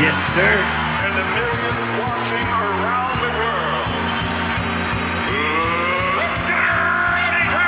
Yes, sir. And the millions watching around the world. Let's get ready to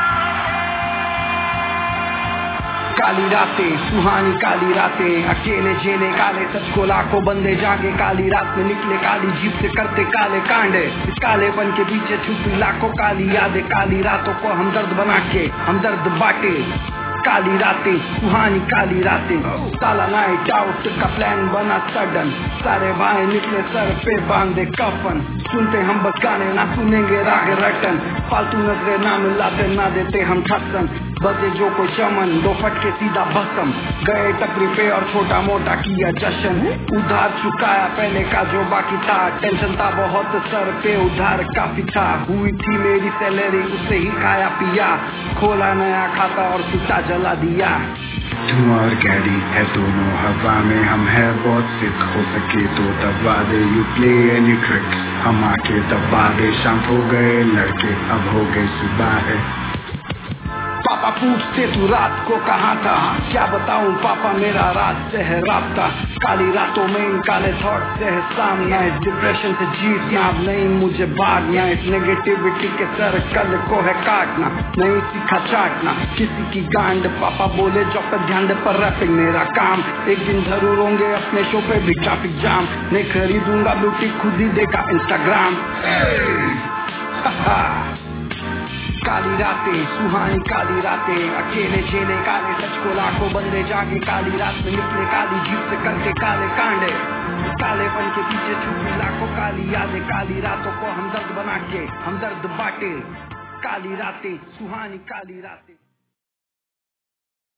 काली रातें, सुहानी काली रातें, अकेले जेले काले, सच को लाखों बंदे जागे, काली रात में निकले काली जीप से करते काले कांडे, इस कालेपन के पीछे छुपी लाखों काली यादें, काली रातों को हमदर्द बना के हमदर्द बांटे। काली रातें, सुहानी काली रातें, साला नाइट आउट का प्लान बना सडन, सारे भाई निकले सर पे बांधे कफन, सुनते हम बस गाने ना सुनेंगे राग रटन, फालतू नजरे ना मिलाते ना देते हम ठसन, बजे जो कोई चमन दो फटके सीधा भस्म, गए टपरी पे और छोटा मोटा किया जश्न, उधार चुकाया पहले का जो बाकी था, टेंशन था बहुत सर पे उधार काफी था, हुई थी मेरी सैलरी उससे ही खाया पिया, खोला नया खाता और सुटा जला दिया। धुआं और गैरी है दोनों हवा में, हम है बहुत सिक, हो सके तो दबा दे, यू प्ले एनी ट्रिक, हम आके दबा दे, शांत हो गए लड़के अब हो गई सुबह है। पापा पूछते तू रात को कहाँ था, क्या बताऊं पापा मेरा रात से है राब्ता, काली रातों में इन काले थॉट से है सामना, इस डिप्रेशन से जीतना अब नहीं मुझे भागना, इस नेगेटिविटी के सर्कल को है काटना, नहीं सीखा चाटना किसी की गांड, पापा बोले जॉब पर ध्यान दे पर रैपिंग मेरा काम, एक दिन जरूर होंगे अपने शो पे भी ट्रैफिक जाम, नहीं खरीदूंगा ब्यूटी खुद ही देखा इंस्टाग्राम। काली रातें, सुहानी काली रातें, अकेले जेले काले, सच को लाखों बंदे जागे, काली रात में निकले काली जीप से करके काले कांडे, कालेपन के पीछे छुपी लाखों काली यादें, काली रातों को हमदर्द बना के हमदर्द बांटे। काली रातें, सुहानी काली रातें।